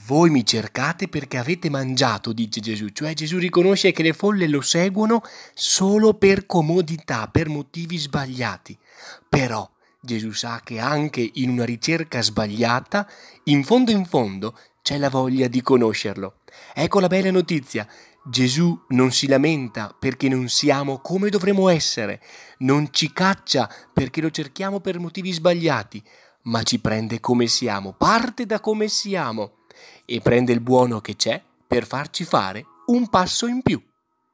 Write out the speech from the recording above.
Voi mi cercate perché avete mangiato, dice Gesù. Cioè Gesù riconosce che le folle lo seguono solo per comodità, per motivi sbagliati. Però Gesù sa che anche in una ricerca sbagliata, in fondo, c'è la voglia di conoscerlo. Ecco la bella notizia. Gesù non si lamenta perché non siamo come dovremmo essere, non ci caccia perché lo cerchiamo per motivi sbagliati, ma ci prende come siamo, parte da come siamo e prende il buono che c'è per farci fare un passo in più.